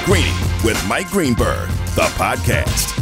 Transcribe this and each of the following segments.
Greeny with Mike Greenberg, the podcast.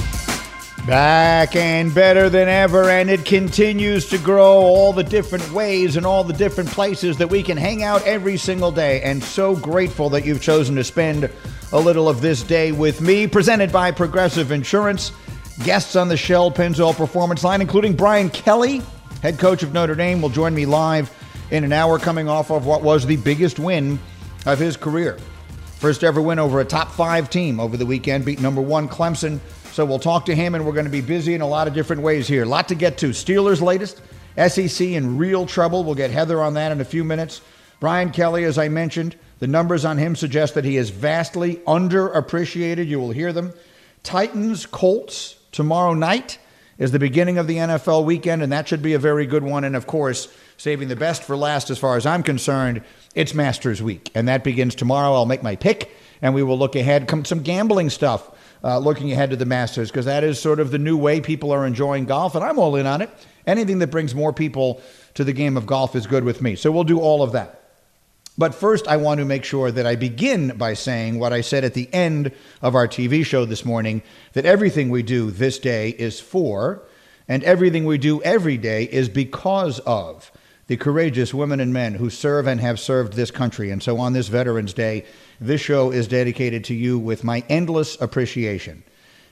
Back and better than ever, and it continues to grow, all the different ways and all the different places that we can hang out every single day. And so grateful that you've chosen to spend a little of this day with me. Presented by Progressive Insurance. Guests on the Shell Pennzoil Performance Line, including Brian Kelly, head coach of Notre Dame, will join me live in an hour coming off of what was the biggest win of his career. First ever win over a top 5 team over the weekend, beat number 1 Clemson. So we'll talk to him, and we're going to be busy in a lot of different ways here. A lot to get to. Steelers latest, SEC in real trouble. We'll get Heather on that in a few minutes. Brian Kelly, as I mentioned, the numbers on him suggest that he is vastly underappreciated. You will hear them. Titans, Colts, tomorrow night is the beginning of the NFL weekend, and that should be a very good one. And, of course, saving the best for last as far as I'm concerned, it's Masters Week, and that begins tomorrow. I'll make my pick, and we will look ahead. Some gambling stuff. Looking ahead to the Masters, because that is sort of the new way people are enjoying golf, and I'm all in on it. Anything that brings more people to the game of golf is good with me. So we'll do all of that. But first, I want to make sure that I begin by saying what I said at the end of our TV show this morning, that everything we do this day is for, and everything we do every day is because of the courageous women and men who serve and have served this country. And so on this Veterans Day, this show is dedicated to you with my endless appreciation.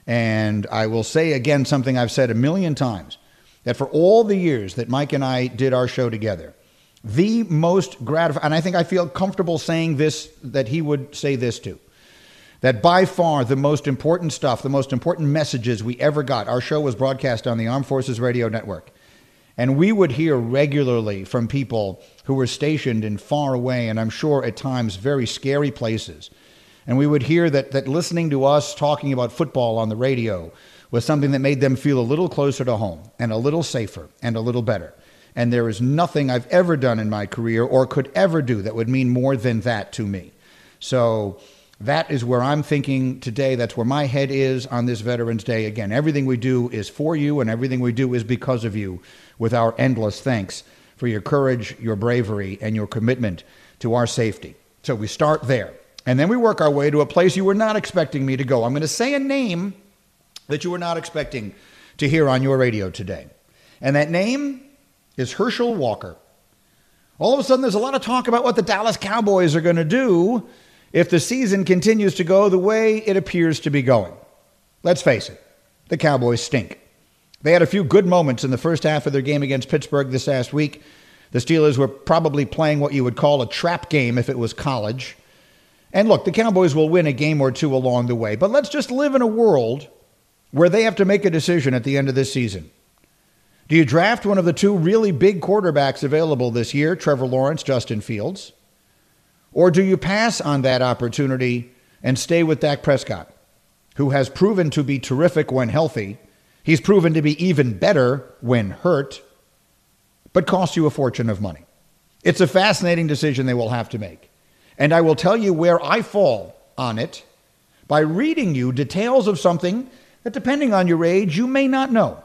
And I will say again something I've said a million times, that for all the years that Mike and I did our show together, the most gratifying, and I think I feel comfortable saying this, that he would say this too, that by far the most important stuff, the most important messages we ever got, our show was broadcast on the Armed Forces Radio Network. And we would hear regularly from people who were stationed in far away, and I'm sure at times very scary places. And we would hear that listening to us talking about football on the radio was something that made them feel a little closer to home and a little safer and a little better. And there is nothing I've ever done in my career or could ever do that would mean more than that to me. So that is where I'm thinking today. That's where my head is on this Veterans Day. Again, everything we do is for you, and everything we do is because of you, with our endless thanks for your courage, your bravery, and your commitment to our safety. So we start there, and then we work our way to a place you were not expecting me to go. I'm going to say a name that you were not expecting to hear on your radio today, and that name is Herschel Walker. All of a sudden, there's a lot of talk about what the Dallas Cowboys are going to do if the season continues to go the way it appears to be going. Let's face it, the Cowboys stink. They had a few good moments in the first half of their game against Pittsburgh this last week. The Steelers were probably playing what you would call a trap game if it was college. And look, the Cowboys will win a game or two along the way, but let's just live in a world where they have to make a decision at the end of this season. Do you draft one of the 2 really big quarterbacks available this year, Trevor Lawrence, Justin Fields? Or do you pass on that opportunity and stay with Dak Prescott, who has proven to be terrific when healthy? He's proven to be even better when hurt, but costs you a fortune of money. It's a fascinating decision they will have to make. And I will tell you where I fall on it by reading you details of something that, depending on your age, you may not know.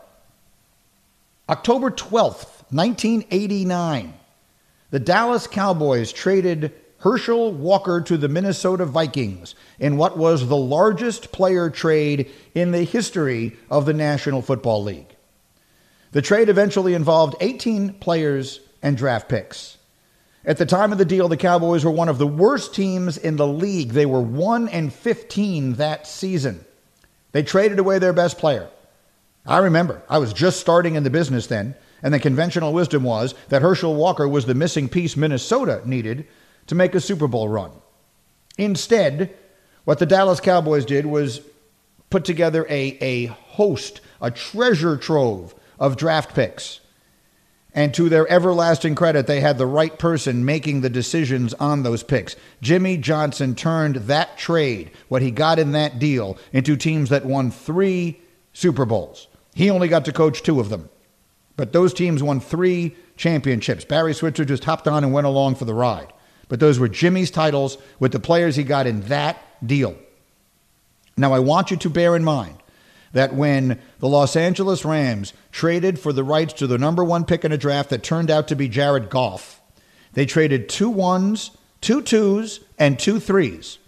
October 12th, 1989, the Dallas Cowboys traded Herschel Walker to the Minnesota Vikings in what was the largest player trade in the history of the National Football League. The trade eventually involved 18 players and draft picks. At the time of the deal, the Cowboys were one of the worst teams in the league. They were 1-15 that season. They traded away their best player. I remember, I was just starting in the business then, and the conventional wisdom was that Herschel Walker was the missing piece Minnesota needed to make a Super Bowl run. Instead, what the Dallas Cowboys did was put together a host, a treasure trove of draft picks. And to their everlasting credit, they had the right person making the decisions on those picks. Jimmy Johnson turned that trade, what he got in that deal, into teams that won 3 Super Bowls. He only got to coach 2 of them. But those teams won 3 championships. Barry Switzer just hopped on and went along for the ride. But those were Jimmy's titles with the players he got in that deal. Now, I want you to bear in mind that when the Los Angeles Rams traded for the rights to the number 1 pick in a draft that turned out to be Jared Goff, they traded 2 1s, 2 2s, and 2 3s.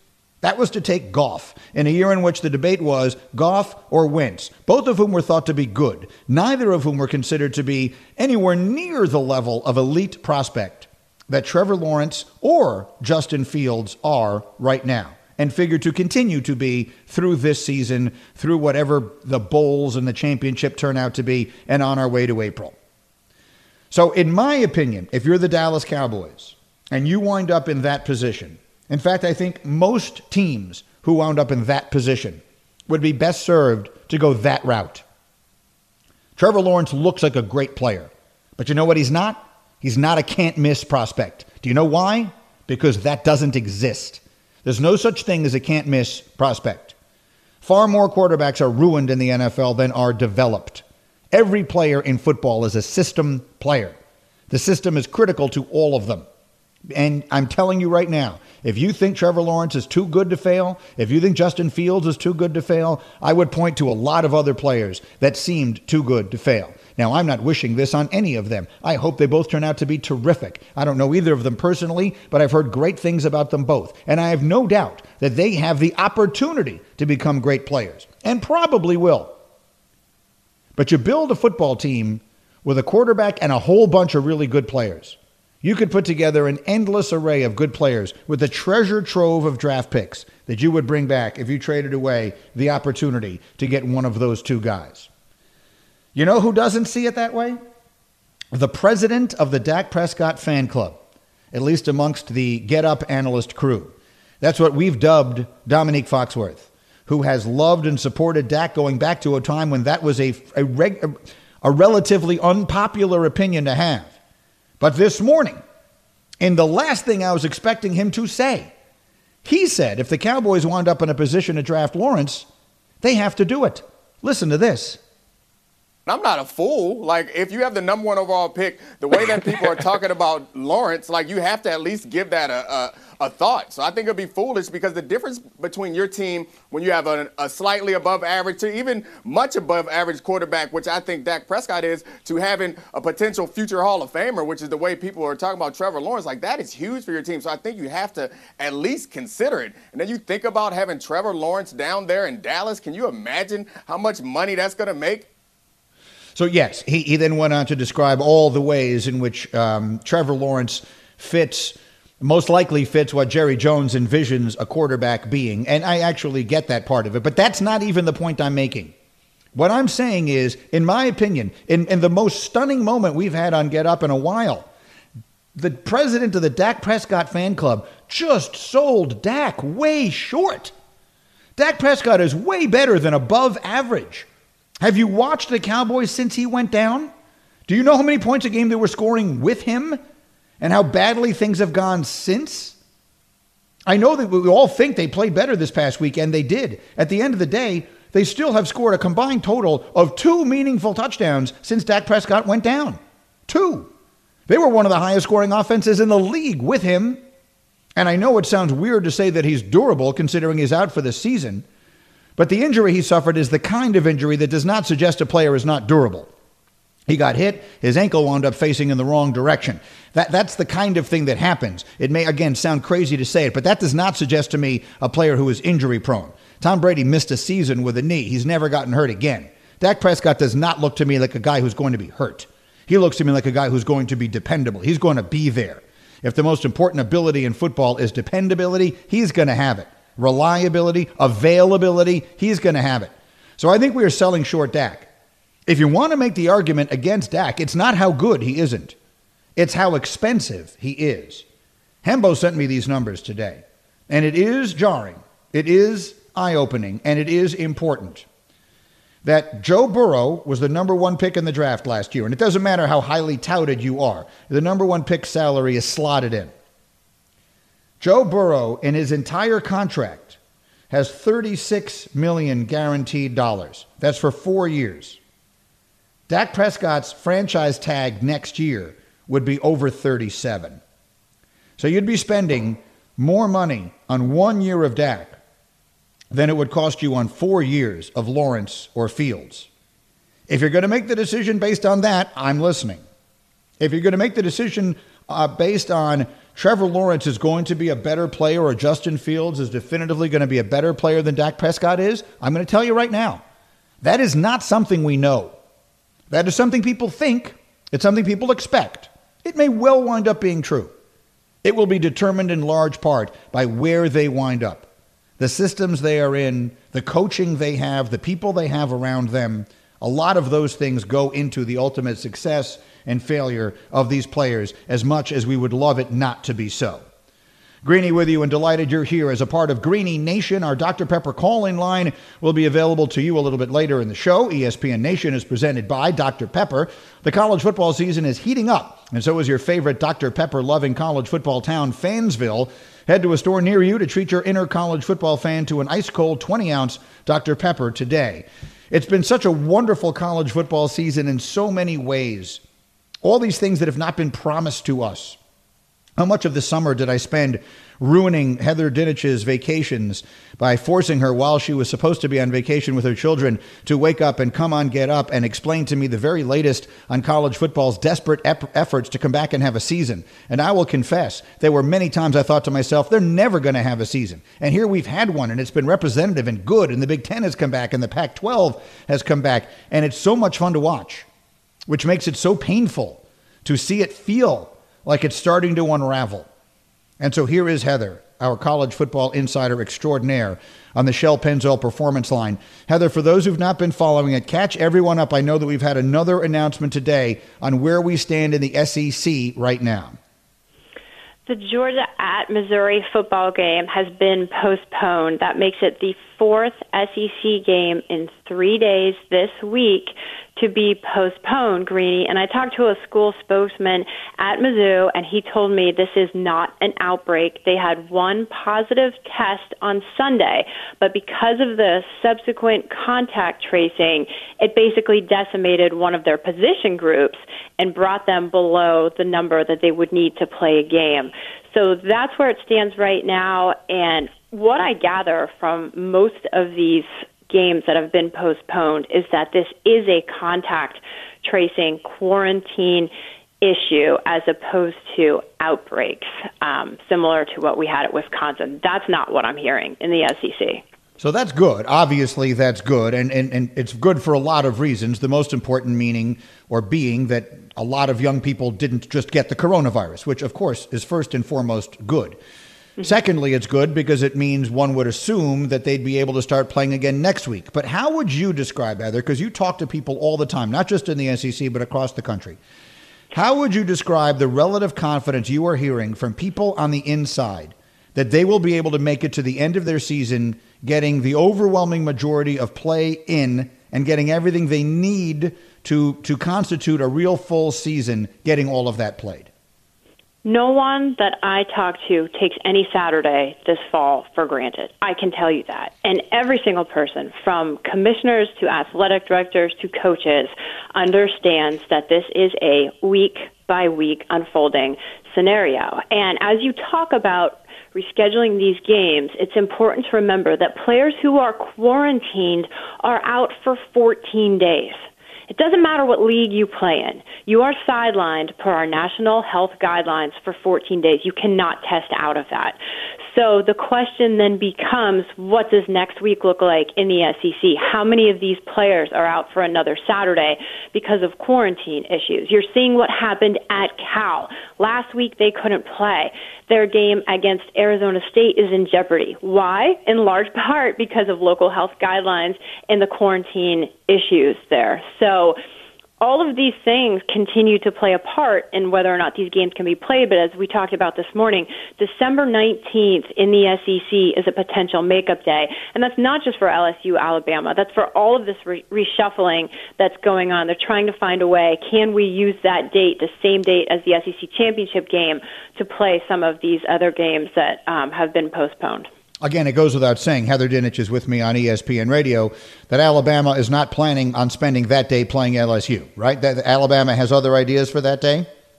That was to take Goff in a year in which the debate was Goff or Wentz, both of whom were thought to be good, neither of whom were considered to be anywhere near the level of elite prospect that Trevor Lawrence or Justin Fields are right now, and figure to continue to be through this season, through whatever the bowls and the championship turn out to be, and on our way to April. So in my opinion, if you're the Dallas Cowboys and you wind up in that position, in fact, I think most teams who wound up in that position would be best served to go that route. Trevor Lawrence looks like a great player, but you know what he's not? He's not a can't-miss prospect. Do you know why? Because that doesn't exist. There's no such thing as a can't-miss prospect. Far more quarterbacks are ruined in the NFL than are developed. Every player in football is a system player. The system is critical to all of them. And I'm telling you right now, if you think Trevor Lawrence is too good to fail, if you think Justin Fields is too good to fail, I would point to a lot of other players that seemed too good to fail. Now, I'm not wishing this on any of them. I hope they both turn out to be terrific. I don't know either of them personally, but I've heard great things about them both. And I have no doubt that they have the opportunity to become great players, and probably will. But you build a football team with a quarterback and a whole bunch of really good players. You could put together an endless array of good players with a treasure trove of draft picks that you would bring back if you traded away the opportunity to get one of those two guys. You know who doesn't see it that way? The president of the Dak Prescott fan club, at least amongst the Get Up analyst crew. That's what we've dubbed Dominique Foxworth, who has loved and supported Dak going back to a time when that was a relatively unpopular opinion to have. But this morning, in the last thing I was expecting him to say, he said if the Cowboys wound up in a position to draft Lawrence, they have to do it. Listen to this. I'm not a fool. Like, if you have the number one overall pick, the way that people are talking about Lawrence, like, you have to at least give that a thought. So I think it'd be foolish, because the difference between your team when you have a slightly above average to even much above average quarterback, which I think Dak Prescott is, to having a potential future Hall of Famer, which is the way people are talking about Trevor Lawrence, like, that is huge for your team. So I think you have to at least consider it. And then you think about having Trevor Lawrence down there in Dallas. Can you imagine how much money that's going to make? So, yes, he then went on to describe all the ways in which Trevor Lawrence most likely fits what Jerry Jones envisions a quarterback being. And I actually get that part of it. But that's not even the point I'm making. What I'm saying is, in my opinion, in the most stunning moment we've had on Get Up in a while, the president of the Dak Prescott fan club just sold Dak way short. Dak Prescott is way better than above average. Have you watched the Cowboys since he went down? Do you know how many points a game they were scoring with him and how badly things have gone since? I know that we all think they played better this past week, and they did. At the end of the day, they still have scored a combined total of 2 meaningful touchdowns since Dak Prescott went down. 2. They were one of the highest scoring offenses in the league with him. And I know it sounds weird to say that he's durable considering he's out for the season, but the injury he suffered is the kind of injury that does not suggest a player is not durable. He got hit, his ankle wound up facing in the wrong direction. That's the kind of thing that happens. It may, again, sound crazy to say it, but that does not suggest to me a player who is injury prone. Tom Brady missed a season with a knee. He's never gotten hurt again. Dak Prescott does not look to me like a guy who's going to be hurt. He looks to me like a guy who's going to be dependable. He's going to be there. If the most important ability in football is dependability, he's going to have it. Reliability, availability, he's going to have it. So I think we are selling short Dak. If you want to make the argument against Dak, it's not how good he isn't. It's how expensive he is. Hembo sent me these numbers today, and it is jarring. It is eye-opening, and it is important. That Joe Burrow was the number one pick in the draft last year, and it doesn't matter how highly touted you are. The number one pick salary is slotted in. Joe Burrow, in his entire contract, has $36 million guaranteed dollars. That's for 4 years. Dak Prescott's franchise tag next year would be over 37. So you'd be spending more money on 1 year of Dak than it would cost you on 4 years of Lawrence or Fields. If you're going to make the decision based on that, I'm listening. If you're going to make the decision based on Trevor Lawrence is going to be a better player or Justin Fields is definitively going to be a better player than Dak Prescott is, I'm going to tell you right now, that is not something we know. That is something people think. It's something people expect. It may well wind up being true. It will be determined in large part by where they wind up. The systems they are in, the coaching they have, the people they have around them, a lot of those things go into the ultimate success and failure of these players, as much as we would love it not to be so. Greeny with you, and delighted you're here as a part of Greeny Nation. Our Dr. Pepper call-in line will be available to you a little bit later in the show. ESPN Nation is presented by Dr. Pepper. The college football season is heating up, and so is your favorite Dr. Pepper-loving college football town, Fansville. Head to a store near you to treat your inner college football fan to an ice-cold 20-ounce Dr. Pepper today. It's been such a wonderful college football season in so many ways. All these things that have not been promised to us. How much of the summer did I spend ruining Heather Dinich's vacations by forcing her while she was supposed to be on vacation with her children to wake up and come on Get Up and explain to me the very latest on college football's desperate efforts to come back and have a season. And I will confess, there were many times I thought to myself, they're never going to have a season. And here we've had one, and it's been representative and good, and the Big Ten has come back, and the Pac-12 has come back, and it's so much fun to watch, which makes it so painful to see it feel like it's starting to unravel. And so here is Heather, our college football insider extraordinaire, on the Shell Pennzoil Performance Line. Heather, for those who've not been following it, catch everyone up. I know that we've had another announcement today on where we stand in the SEC right now. The Georgia at Missouri football game has been postponed. That makes it the fourth SEC game in 3 days this week to be postponed, Greeny. And I talked to a school spokesman at Mizzou, and he told me this is not an outbreak. They had one positive test on Sunday, but because of the subsequent contact tracing, it basically decimated one of their position groups and brought them below the number that they would need to play a game. So that's where it stands right now. And what I gather from most of these games that have been postponed is that this is a contact tracing quarantine issue as opposed to outbreaks, similar to what we had at Wisconsin. That's not what I'm hearing in the SEC. So that's good. Obviously, that's good. And it's good for a lot of reasons. The most important meaning or being that a lot of young people didn't just get the coronavirus, which, of course, is first and foremost good. Mm-hmm. Secondly, it's good because it means one would assume that they'd be able to start playing again next week. But how would you describe, Heather, because you talk to people all the time, not just in the SEC, but across the country. How would you describe the relative confidence you are hearing from people on the inside that they will be able to make it to the end of their season, getting the overwhelming majority of play in and getting everything they need to constitute a real full season, getting all of that played? No one that I talk to takes any Saturday this fall for granted. I can tell you that. And every single person, from commissioners to athletic directors to coaches, understands that this is a week-by-week unfolding scenario. And as you talk about rescheduling these games, it's important to remember that players who are quarantined are out for 14 days. It doesn't matter what league you play in. You are sidelined per our national health guidelines for 14 days. You cannot test out of that. So the question then becomes, what does next week look like in the SEC? How many of these players are out for another Saturday because of quarantine issues? You're seeing what happened at Cal. Last week they couldn't play. Their game against Arizona State is in jeopardy. Why? In large part because of local health guidelines and the quarantine issues there. So all of these things continue to play a part in whether or not these games can be played. But as we talked about this morning, December 19th in the SEC is a potential makeup day. And that's not just for LSU, Alabama. That's for all of this reshuffling that's going on. They're trying to find a way. Can we use that date, the same date as the SEC championship game, to play some of these other games that have been postponed? Again, it goes without saying, Heather Dinich is with me on ESPN Radio, that Alabama is not planning on spending that day playing LSU, right? That Alabama has other ideas for that day?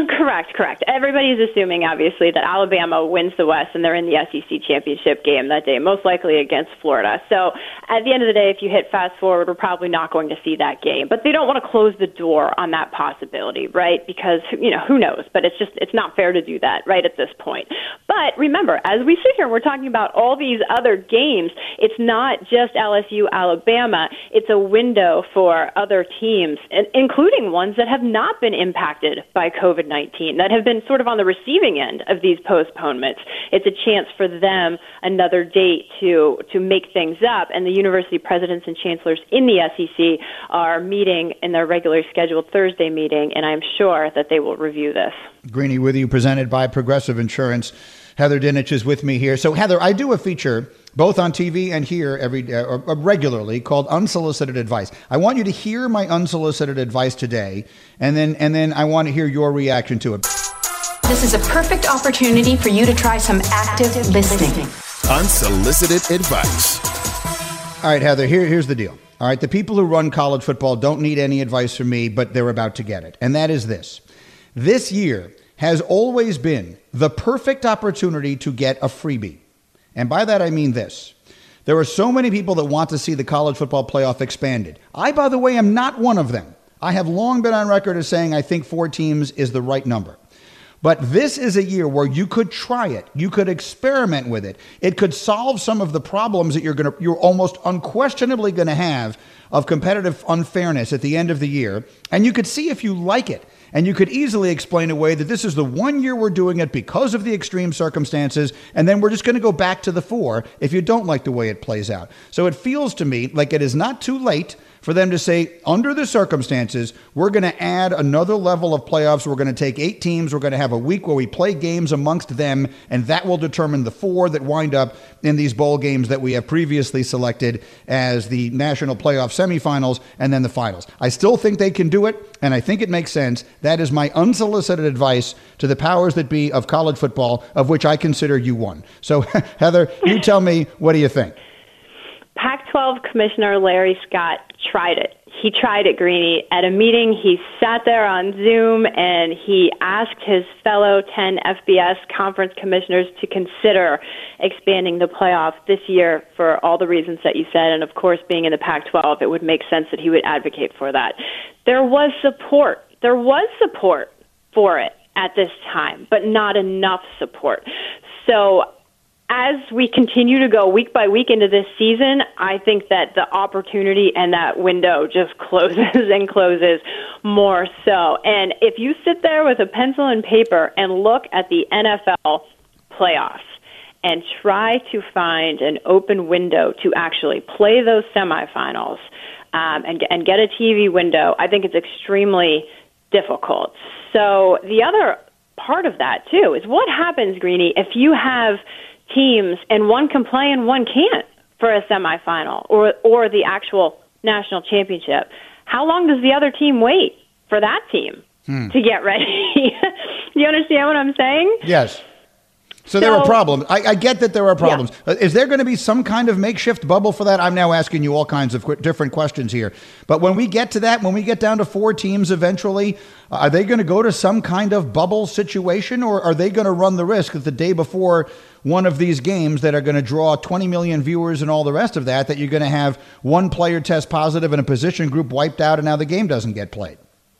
Correct. Everybody's assuming, obviously, that Alabama wins the West and they're in the SEC championship game that day, most likely against Florida. So at the end of the day, if you hit fast forward, we're probably not going to see that game. But they don't want to close the door on that possibility, right? Because, who knows? But it's not fair to do that right at this point. But remember, as we sit here, we're talking about all these other games. It's not just LSU, Alabama. It's a window for other teams, including ones that have not been impacted by COVID-19, that have been sort of on the receiving end of these postponements. It's a chance for them, another date to make things up. And the university presidents and chancellors in the SEC are meeting in their regularly scheduled Thursday meeting, and I'm sure that they will review this. Greeny with you, presented by Progressive Insurance. Heather Dinich is with me here. So, Heather, I do a feature both on TV and here regularly called Unsolicited Advice. I want you to hear my unsolicited advice today, and then I want to hear your reaction to it. This is a perfect opportunity for you to try some active listening. Unsolicited advice. All right, Heather, here's the deal. All right, the people who run college football don't need any advice from me, but they're about to get it. And that is this. This year has always been the perfect opportunity to get a freebie. And by that, I mean this. There are so many people that want to see the college football playoff expanded. I, by the way, am not one of them. I have long been on record as saying I think 4 teams is the right number. But this is a year where you could try it. You could experiment with it. It could solve some of the problems that you're almost unquestionably going to have of competitive unfairness at the end of the year. And you could see if you like it. And you could easily explain away that this is the 1 year we're doing it because of the extreme circumstances, and then we're just going to go back to the 4 if you don't like the way it plays out. So it feels to me like it is not too late for them to say, under the circumstances, we're going to add another level of playoffs. We're going to take 8 teams. We're going to have a week where we play games amongst them, and that will determine the 4 that wind up in these bowl games that we have previously selected as the national playoff semifinals and then the finals. I still think they can do it, and I think it makes sense. That is my unsolicited advice to the powers that be of college football, of which I consider you one. So, Heather, you tell me, what do you think? Pac-12 Commissioner Larry Scott tried it. He tried it, Greeny. At a meeting, he sat there on Zoom and he asked his fellow 10 FBS conference commissioners to consider expanding the playoff this year for all the reasons that you said. And, of course, being in the Pac-12, it would make sense that he would advocate for that. There was support. There was support for it at this time, but not enough support. So as we continue to go week by week into this season, I think that the opportunity and that window just closes and closes more so. And if you sit there with a pencil and paper and look at the NFL playoffs and try to find an open window to actually play those semifinals and get a TV window, I think it's extremely difficult. So the other part of that, too, is what happens, Greeny, if you have teams and one can play and one can't for a semifinal or the actual national championship? How long does the other team wait for that team to get ready? You understand what I'm saying? Yes. So there are problems. I get that there are problems. Yeah. Is there going to be some kind of makeshift bubble for that? I'm now asking you all kinds of different questions here. But when we get to that, when we get down to 4 teams eventually, are they going to go to some kind of bubble situation, or are they going to run the risk that the day before one of these games that are going to draw 20 million viewers and all the rest of that you're going to have one player test positive and a position group wiped out and now the game doesn't get played?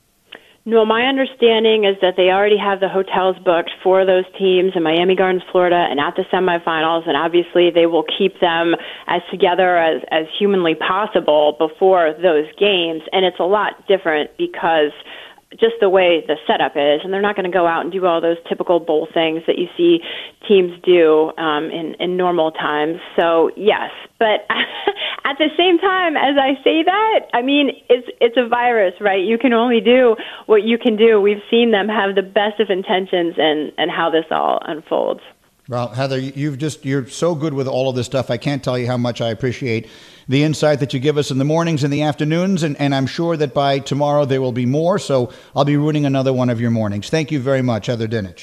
No, my understanding is that they already have the hotels booked for those teams in Miami Gardens, Florida, and at the semifinals, and obviously they will keep them as together as humanly possible before those games. And it's a lot different because just the way the setup is, and they're not going to go out and do all those typical bowl things that you see teams do in normal times. So, yes, but at the same time, as I say that, I mean, it's a virus, right? You can only do what you can do. We've seen them have the best of intentions and how this all unfolds. Well, Heather, you're so good with all of this stuff. I can't tell you how much I appreciate the insight that you give us in the mornings and the afternoons, and I'm sure that by tomorrow there will be more, so I'll be ruining another one of your mornings. Thank you very much, Heather Dinich.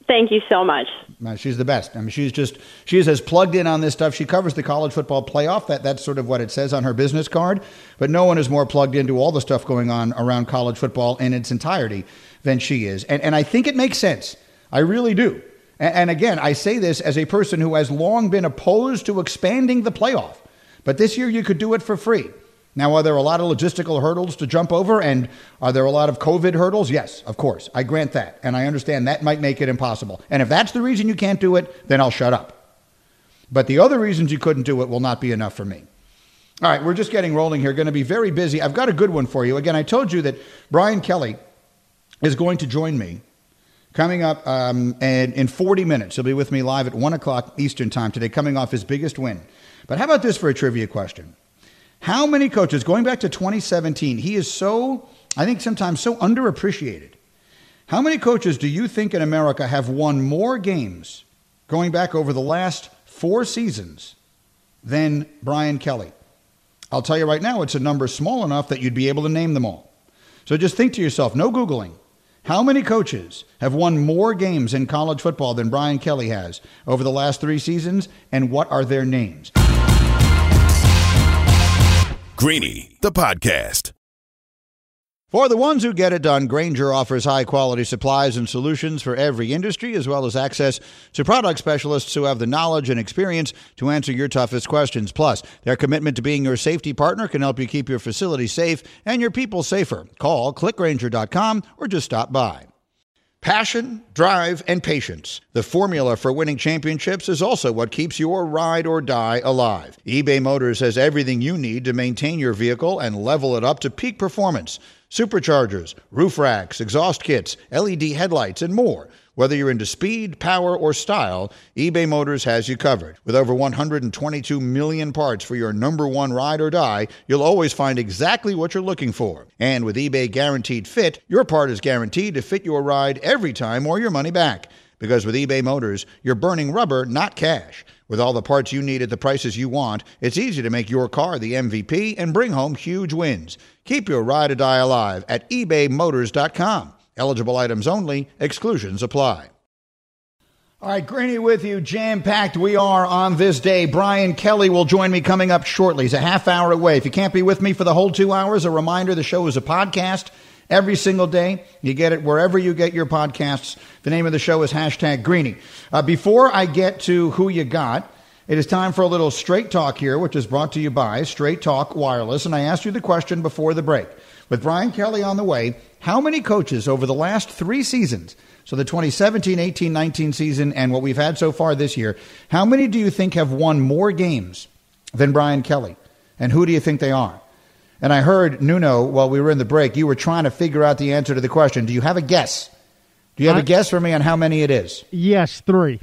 Thank you so much. She's the best. I mean, she's as plugged in on this stuff. She covers the college football playoff. That's sort of what it says on her business card. But no one is more plugged into all the stuff going on around college football in its entirety than she is. And I think it makes sense. I really do. And again, I say this as a person who has long been opposed to expanding the playoff. But this year you could do it for free. Now, are there a lot of logistical hurdles to jump over? And are there a lot of COVID hurdles? Yes, of course. I grant that. And I understand that might make it impossible. And if that's the reason you can't do it, then I'll shut up. But the other reasons you couldn't do it will not be enough for me. All right, we're just getting rolling here. Going to be very busy. I've got a good one for you. Again, I told you that Brian Kelly is going to join me coming up in 40 minutes. He'll be with me live at 1 o'clock Eastern time today, coming off his biggest win. But how about this for a trivia question? How many coaches, going back to 2017, he is so, I think sometimes so underappreciated. How many coaches do you think in America have won more games going back over the last 4 seasons than Brian Kelly? I'll tell you right now, it's a number small enough that you'd be able to name them all. So just think to yourself, no Googling. How many coaches have won more games in college football than Brian Kelly has over the last 3 seasons, and what are their names? Greeny, the podcast. For the ones who get it done, Grainger offers high-quality supplies and solutions for every industry, as well as access to product specialists who have the knowledge and experience to answer your toughest questions. Plus, their commitment to being your safety partner can help you keep your facility safe and your people safer. Call clickgrainger.com or just stop by. Passion, drive, and patience. The formula for winning championships is also what keeps your ride or die alive. eBay Motors has everything you need to maintain your vehicle and level it up to peak performance. Superchargers, roof racks, exhaust kits, LED headlights, and more. Whether you're into speed, power, or style, eBay Motors has you covered. With over 122 million parts for your number one ride or die, you'll always find exactly what you're looking for. And with eBay Guaranteed Fit, your part is guaranteed to fit your ride every time or your money back. Because with eBay Motors, you're burning rubber, not cash. With all the parts you need at the prices you want, it's easy to make your car the MVP and bring home huge wins. Keep your ride or die alive at ebaymotors.com. Eligible items only. Exclusions apply. All right, Greeny with you, jam-packed we are on this day. Brian Kelly will join me coming up shortly. He's a half hour away. If you can't be with me for the whole 2 hours, a reminder, the show is a podcast every single day. You get it wherever you get your podcasts. The name of the show is #Greeny. Before I get to who you got, it is time for a little Straight Talk here, which is brought to you by Straight Talk Wireless. And I asked you the question before the break. With Brian Kelly on the way, how many coaches over the last 3 seasons, so the 2017, 18, 19 season and what we've had so far this year, how many do you think have won more games than Brian Kelly? And who do you think they are? And I heard, Nuno, while we were in the break, you were trying to figure out the answer to the question. Do you have a guess? Do you have a guess for me on how many it is? Yes, 3.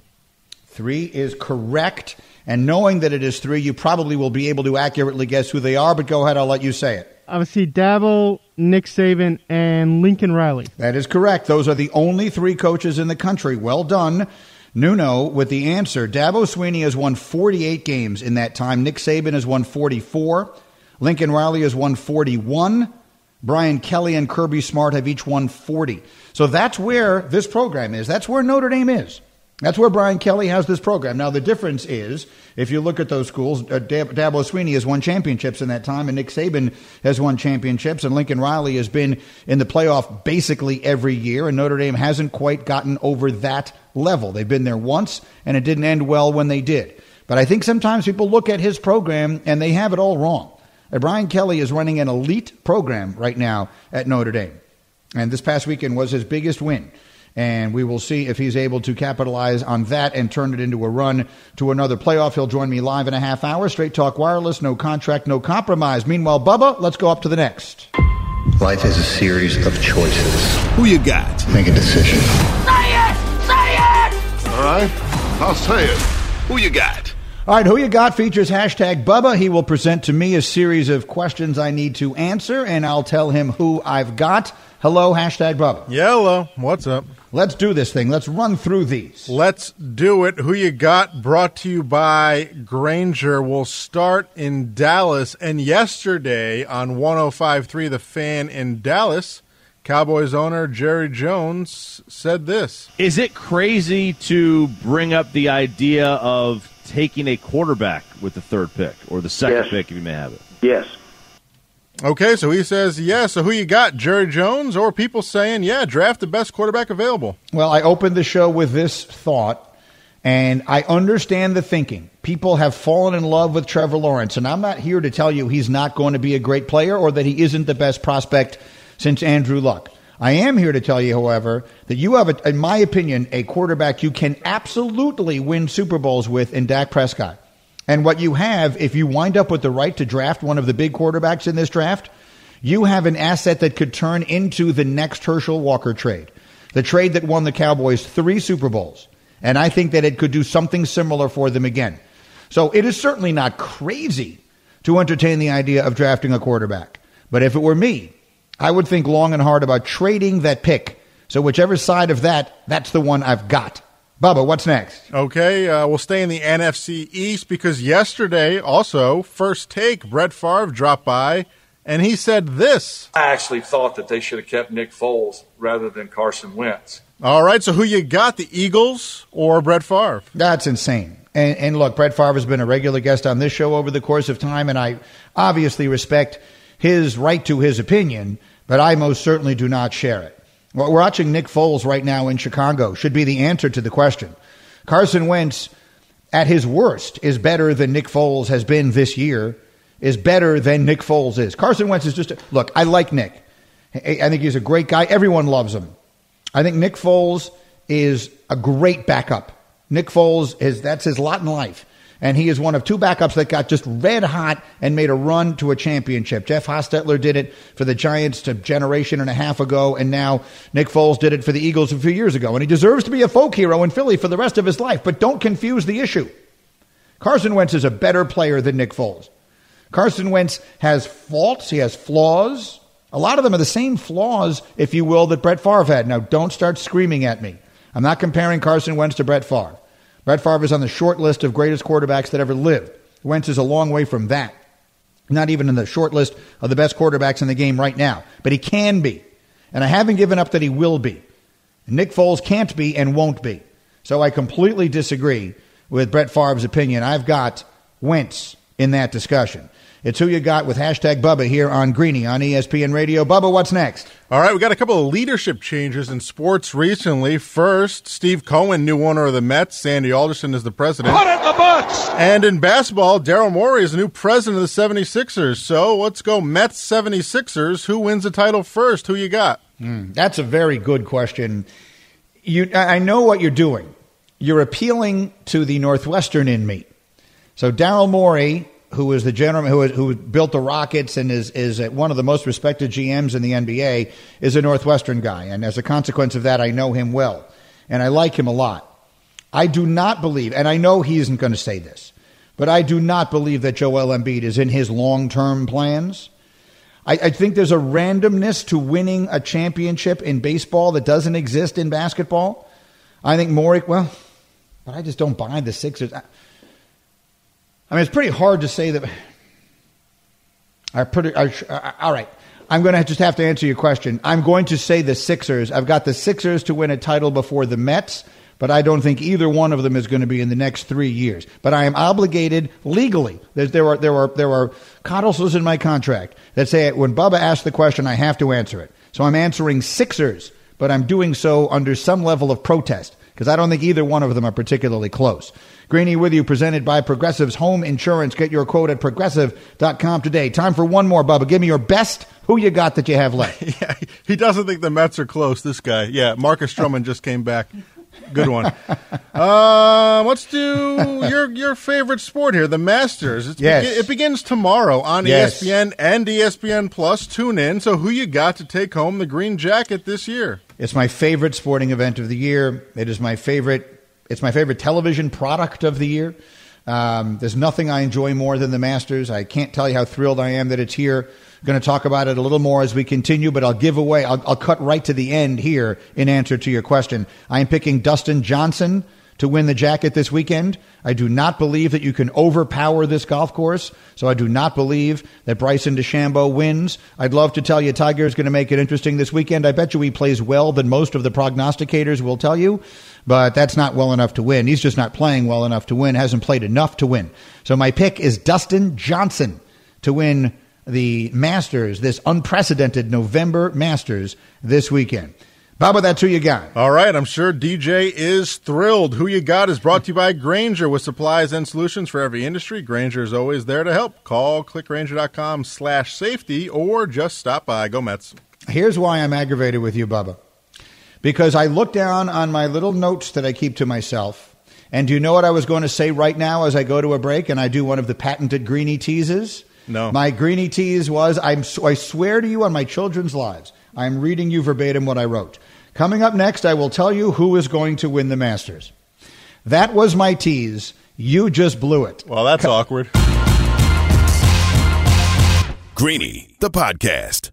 3 is correct. And knowing that it is 3, you probably will be able to accurately guess who they are, but go ahead, I'll let you say it. I would see Dabo, Nick Saban, and Lincoln Riley. That is correct. Those are the only 3 coaches in the country. Well done, Nuno, with the answer. Dabo Swinney has won 48 games in that time. Nick Saban has won 44. Lincoln Riley has won 41. Brian Kelly and Kirby Smart have each won 40. So that's where this program is. That's where Notre Dame is. That's where Brian Kelly has this program. Now, the difference is, if you look at those schools, Dabo Swinney has won championships in that time, and Nick Saban has won championships, and Lincoln Riley has been in the playoff basically every year, and Notre Dame hasn't quite gotten over that level. They've been there once, and it didn't end well when they did. But I think sometimes people look at his program, and they have it all wrong. Brian Kelly is running an elite program right now at Notre Dame, and this past weekend was his biggest win. And we will see if he's able to capitalize on that and turn it into a run to another playoff. He'll join me live in a half hour. Straight Talk Wireless, no contract, no compromise. Meanwhile, Bubba, let's go up to the next. Life is a series of choices. Who you got? Make a decision. Say it! Say it! All right, I'll say it. Who you got? All right, Who You Got features #Bubba. He will present to me a series of questions I need to answer, and I'll tell him who I've got. Hello, #Bubba. Yeah, hello. What's up? Let's do this thing. Let's run through these. Let's do it. Who You Got, brought to you by Grainger. We'll start in Dallas. And yesterday on 105.3 The Fan in Dallas, Cowboys owner Jerry Jones said this. Is it crazy to bring up the idea of taking a quarterback with the third pick or the second pick if you may have it? Yes. Okay, so he says yes. So who you got, Jerry Jones, or people saying, yeah, draft the best quarterback available? Well, I opened the show with this thought, and I understand the thinking. People have fallen in love with Trevor Lawrence, and I'm not here to tell you he's not going to be a great player or that he isn't the best prospect since Andrew Luck. I am here to tell you, however, that you have, in my opinion, a quarterback you can absolutely win Super Bowls with in Dak Prescott. And what you have, if you wind up with the right to draft one of the big quarterbacks in this draft, you have an asset that could turn into the next Herschel Walker trade, the trade that won the Cowboys 3 Super Bowls. And I think that it could do something similar for them again. So it is certainly not crazy to entertain the idea of drafting a quarterback. But if it were me, I would think long and hard about trading that pick. So whichever side of that, that's the one I've got. Bubba, what's next? Okay, we'll stay in the NFC East because yesterday, also, First Take, Brett Favre dropped by, and he said this. I actually thought that they should have kept Nick Foles rather than Carson Wentz. All right, so who you got, the Eagles or Brett Favre? That's insane. And look, Brett Favre has been a regular guest on this show over the course of time, and I obviously respect his right to his opinion, but I most certainly do not share it. Well, we're watching Nick Foles right now in Chicago should be the answer to the question. Carson Wentz, at his worst, is better than Nick Foles has been this year, is better than Nick Foles is. Carson Wentz is just look, I like Nick. I think he's a great guy. Everyone loves him. I think Nick Foles is a great backup. Nick Foles, that's his lot in life. And he is one of 2 backups that got just red hot and made a run to a championship. Jeff Hostetler did it for the Giants a generation and a half ago, and now Nick Foles did it for the Eagles a few years ago. And he deserves to be a folk hero in Philly for the rest of his life. But don't confuse the issue. Carson Wentz is a better player than Nick Foles. Carson Wentz has faults. He has flaws. A lot of them are the same flaws, if you will, that Brett Favre had. Now, don't start screaming at me. I'm not comparing Carson Wentz to Brett Favre. Brett Favre is on the short list of greatest quarterbacks that ever lived. Wentz is a long way from that. Not even in the short list of the best quarterbacks in the game right now. But he can be. And I haven't given up that he will be. Nick Foles can't be and won't be. So I completely disagree with Brett Favre's opinion. I've got Wentz in that discussion. It's who you got with hashtag Bubba here on Greeny on ESPN Radio. Bubba, what's next? All right, we got a couple of leadership changes in sports recently. First, Steve Cohen, new owner of the Mets. Sandy Alderson is the president. Put it in the books! And in basketball, Daryl Morey is the new president of the 76ers. So let's go Mets 76ers. Who wins the title first? Who you got? That's a very good question. I know what you're doing. You're appealing to the Northwestern in me. So Daryl Morey, who is the gentleman who built the Rockets and is one of the most respected GMs in the NBA, is a Northwestern guy. And as a consequence of that, I know him well. And I like him a lot. I do not believe, and I know he isn't going to say this, but I do not believe that Joel Embiid is in his long-term plans. I think there's a randomness to winning a championship in baseball that doesn't exist in basketball. I think Morey, but I just don't buy the Sixers. I mean, it's pretty hard to say that. All right. I'm going to just have to answer your question. I'm going to say the Sixers. I've got the Sixers to win a title before the Mets, but I don't think either one of them is going to be in the next 3 years. But I am obligated legally. There are codicils in my contract that say when Bubba asks the question, I have to answer it. So I'm answering Sixers, but I'm doing so under some level of protest because I don't think either one of them are particularly close. Greeny with you, presented by Progressive's Home Insurance. Get your quote at Progressive.com today. Time for one more, Bubba. Give me your best. Who you got that you have left? Yeah, he doesn't think the Mets are close, this guy. Yeah, Marcus Stroman just came back. Good one. Let's do your favorite sport here, the Masters. It begins tomorrow on ESPN and ESPN Plus. Tune in. So who you got to take home the green jacket this year? It's my favorite sporting event of the year. It is my favorite. It's my favorite television product of the year. There's nothing I enjoy more than the Masters. I can't tell you how thrilled I am that it's here. I'm going to talk about it a little more as we continue, but I'll cut right to the end here in answer to your question. I am picking Dustin Johnson to win the jacket this weekend. I do not believe that you can overpower this golf course, so I do not believe that Bryson DeChambeau wins. I'd love to tell you Tiger is going to make it interesting this weekend. I bet you he plays well than most of the prognosticators will tell you, but that's not well enough to win. He's just not playing well enough to win, hasn't played enough to win. So my pick is Dustin Johnson to win the Masters, this unprecedented November Masters this weekend. Bubba, that's who you got. All right, I'm sure DJ is thrilled. Who You Got is brought to you by Grainger, with supplies and solutions for every industry. Grainger is always there to help. Call clickgrainger.com/safety or just stop by. Go Mets. Here's why I'm aggravated with you, Bubba. Because I look down on my little notes that I keep to myself, and do you know what I was going to say right now as I go to a break and I do one of the patented Greeny teases? No. My Greeny tease was, I swear to you on my children's lives, I'm reading you verbatim what I wrote. Coming up next, I will tell you who is going to win the Masters. That was my tease. You just blew it. Well, that's awkward. Greeny, the podcast.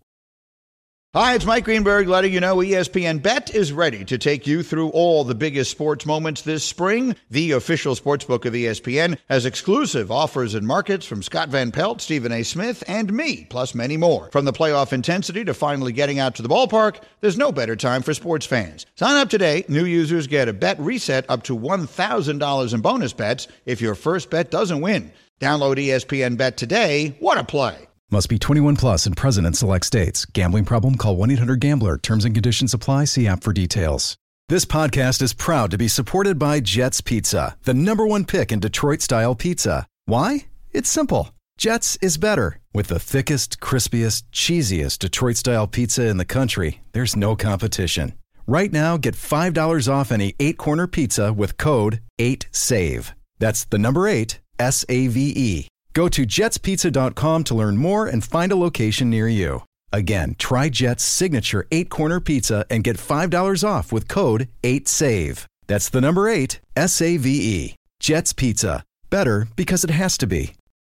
Hi, it's Mike Greenberg letting you know ESPN Bet is ready to take you through all the biggest sports moments this spring. The official sportsbook of ESPN has exclusive offers and markets from Scott Van Pelt, Stephen A. Smith, and me, plus many more. From the playoff intensity to finally getting out to the ballpark, there's no better time for sports fans. Sign up today. New users get a bet reset up to $1,000 in bonus bets if your first bet doesn't win. Download ESPN Bet today. What a play. Must be 21 plus and present in select states. Gambling problem? Call 1-800-GAMBLER. Terms and conditions apply. See app for details. This podcast is proud to be supported by Jets Pizza, the #1 pick in Detroit-style pizza. Why? It's simple. Jets is better. With the thickest, crispiest, cheesiest Detroit-style pizza in the country, there's no competition. Right now, get $5 off any 8-corner pizza with code 8SAVE. That's the number 8, SAVE. Go to jetspizza.com to learn more and find a location near you. Again, try Jet's signature 8-corner pizza and get $5 off with code 8SAVE. That's the number 8, SAVE. Jet's Pizza. Better because it has to be.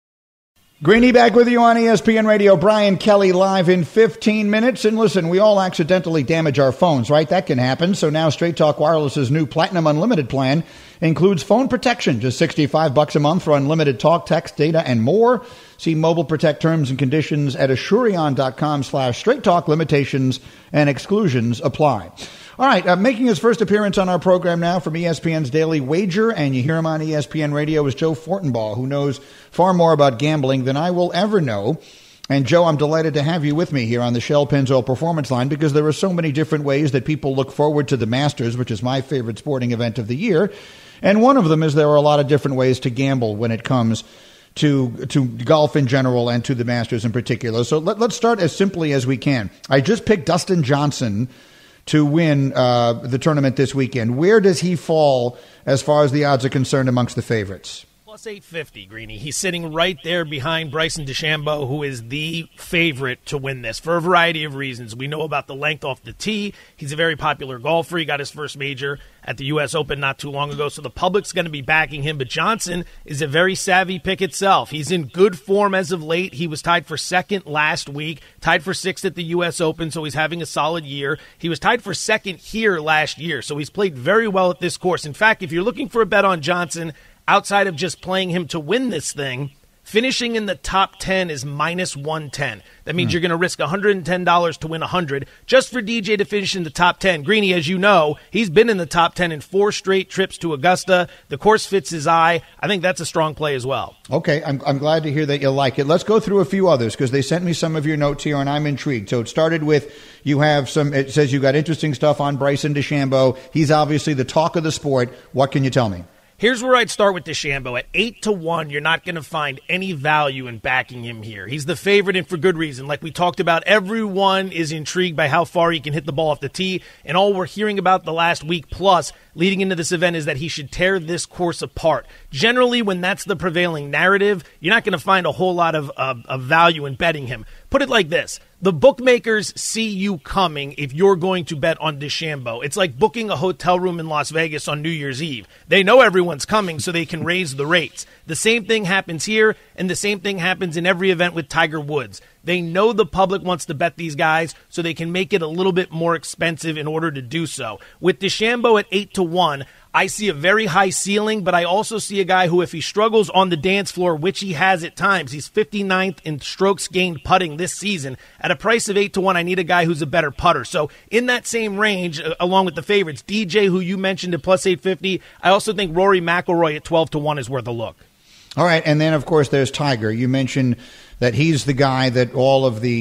Greeny back with you on ESPN Radio. Brian Kelly live in 15 minutes. And listen, we all accidentally damage our phones, right? That can happen. So now Straight Talk Wireless's new Platinum Unlimited plan includes phone protection. Just $65 a month for unlimited talk, text, data, and more. See Mobile Protect terms and conditions at Asurion.com/Straight Talk. Limitations and exclusions apply. All right, making his first appearance on our program now from ESPN's Daily Wager, and you hear him on ESPN Radio, is Joe Fortenbaugh, who knows far more about gambling than I will ever know. And Joe, I'm delighted to have you with me here on the Shell Pennzoil Performance Line, because there are so many different ways that people look forward to the Masters, which is my favorite sporting event of the year. And one of them is there are a lot of different ways to gamble when it comes to golf in general and to the Masters in particular. So let's start as simply as we can. I just picked Dustin Johnson to win the tournament this weekend. Where does he fall as far as the odds are concerned amongst the favorites? Plus 850, Greeny. He's sitting right there behind Bryson DeChambeau, who is the favorite to win this for a variety of reasons. We know about the length off the tee. He's a very popular golfer. He got his first major at the U.S. Open not too long ago, so the public's going to be backing him. But Johnson is a very savvy pick itself. He's in good form as of late. He was tied for second last week, tied for sixth at the U.S. Open, so he's having a solid year. He was tied for second here last year, so he's played very well at this course. In fact, if you're looking for a bet on Johnson, outside of just playing him to win this thing, finishing in the top 10 is minus 110. That means you're going to risk $110 to win 100 just for DJ to finish in the top 10. Greeny, as you know, he's been in the top 10 in 4 straight trips to Augusta. The course fits his eye. I think that's a strong play as well. Okay, I'm glad to hear that you like it. Let's go through a few others because they sent me some of your notes here and I'm intrigued. So it started with it says you got interesting stuff on Bryson DeChambeau. He's obviously the talk of the sport. What can you tell me? Here's where I'd start with DeChambeau. At 8-1, you're not going to find any value in backing him here. He's the favorite, and for good reason. Like we talked about, everyone is intrigued by how far he can hit the ball off the tee, and all we're hearing about the last week plus leading into this event is that he should tear this course apart. Generally, when that's the prevailing narrative, you're not going to find a whole lot of value in betting him. Put it like this. The bookmakers see you coming if you're going to bet on DeChambeau. It's like booking a hotel room in Las Vegas on New Year's Eve. They know everyone's coming, so they can raise the rates. The same thing happens here, and the same thing happens in every event with Tiger Woods. They know the public wants to bet these guys, so they can make it a little bit more expensive in order to do so. With DeChambeau at 8-1, I see a very high ceiling, but I also see a guy who, if he struggles on the dance floor, which he has at times, he's 59th in strokes gained putting this season. At a price of 8-1, I need a guy who's a better putter. So in that same range, along with the favorites, DJ, who you mentioned at plus 850, I also think Rory McIlroy at 12-1 is worth a look. All right, and then, of course, there's Tiger. You mentioned that he's the guy that all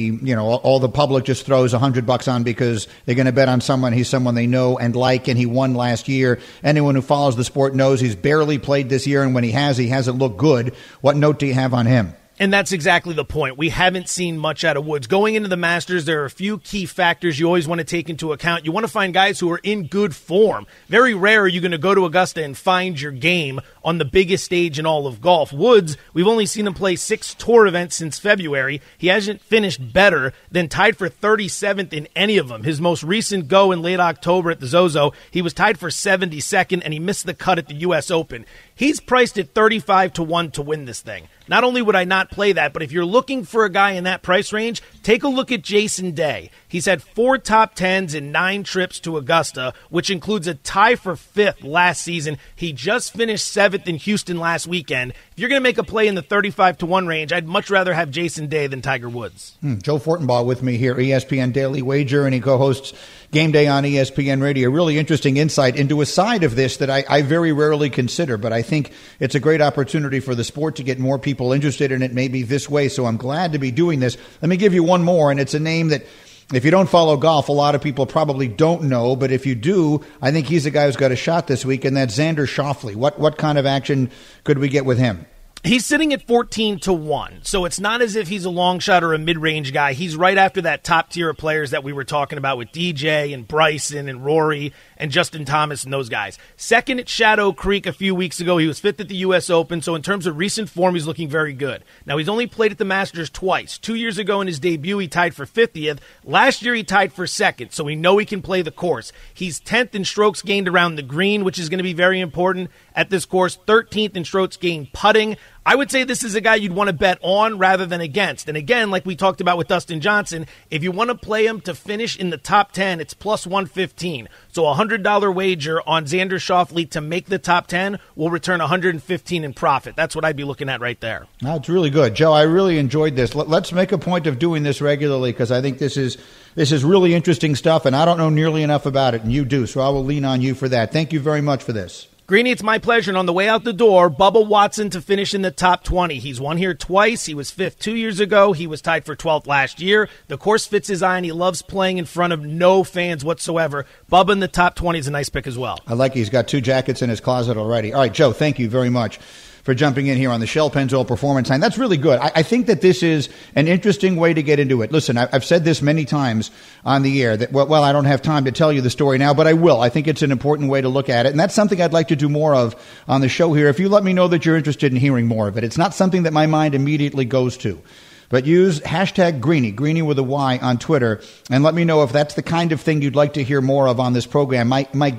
the public just throws $100 on because they're going to bet on someone. He's someone they know and like, and he won last year. Anyone who follows the sport knows he's barely played this year, and when he hasn't looked good. What note do you have on him? And that's exactly the point. We haven't seen much out of Woods. Going into the Masters, there are a few key factors you always want to take into account. You want to find guys who are in good form. Very rare are you going to go to Augusta and find your game on the biggest stage in all of golf. Woods, we've only seen him play 6 tour events since February. He hasn't finished better than tied for 37th in any of them. His most recent go in late October at the Zozo, he was tied for 72nd, and he missed the cut at the U.S. Open. He's priced at 35-1 to win this thing. Not only would I not play that, but if you're looking for a guy in that price range, take a look at Jason Day. He's had 4 top 10s in 9 trips to Augusta, which includes a tie for 5th last season. He just finished 7th in Houston last weekend. If you're going to make a play in the 35-1 range, I'd much rather have Jason Day than Tiger Woods. Joe Fortenbaugh with me here, ESPN Daily Wager, and he co-hosts Game Day on ESPN Radio. Really interesting insight into a side of this that I very rarely consider, but I think it's a great opportunity for the sport to get more people interested in it maybe this way, so I'm glad to be doing this. Let me give you one more, and it's a name that if you don't follow golf, a lot of people probably don't know, but if you do, I think he's the guy who's got a shot this week, and that's Xander Schauffele. What kind of action could we get with him? He's sitting at 14-1, so it's not as if he's a long shot or a mid-range guy. He's right after that top tier of players that we were talking about with DJ and Bryson and Rory and Justin Thomas and those guys. Second at Shadow Creek a few weeks ago. He was 5th at the U.S. Open, so in terms of recent form, he's looking very good. Now, he's only played at the Masters twice. 2 years ago in his debut, he tied for 50th. Last year, he tied for 2nd, so we know he can play the course. He's 10th in strokes gained around the green, which is going to be very important at this course. 13th in strokes gained putting. I would say this is a guy you'd want to bet on rather than against. And again, like we talked about with Dustin Johnson, if you want to play him to finish in the top 10, it's plus 115. So a $100 wager on Xander Schauffele to make the top 10 will return $115 in profit. That's what I'd be looking at right there. That's really good. Joe, I really enjoyed this. Let's make a point of doing this regularly because I think this is really interesting stuff, and I don't know nearly enough about it, and you do, so I will lean on you for that. Thank you very much for this. Greeny, it's my pleasure. And on the way out the door, Bubba Watson to finish in the top 20. He's won here twice. He was 5th 2 years ago. He was tied for 12th last year. The course fits his eye, and he loves playing in front of no fans whatsoever. Bubba in the top 20 is a nice pick as well. I like it. He's got 2 jackets in his closet already. All right, Joe, thank you very much for jumping in here on the Shell Pennzoil Performance Line. That's really good. I think that this is an interesting way to get into it. Listen, I've said this many times on the air that, well, I don't have time to tell you the story now, but I will. I think it's an important way to look at it, and that's something I'd like to do more of on the show here. If you let me know that you're interested in hearing more of it. It's not something that my mind immediately goes to. But use hashtag Greeny with a Y on Twitter, and let me know if that's the kind of thing you'd like to hear more of on this program.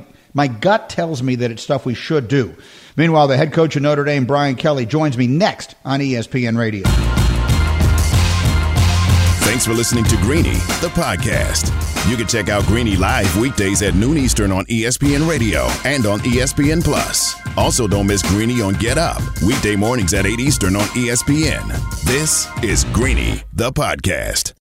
My gut tells me that it's stuff we should do. Meanwhile, the head coach of Notre Dame, Brian Kelly, joins me next on ESPN Radio. Thanks for listening to Greeny, the podcast. You can check out Greeny live weekdays at noon Eastern on ESPN Radio and on ESPN Plus. Also, don't miss Greeny on Get Up, weekday mornings at 8 Eastern on ESPN. This is Greeny, the podcast.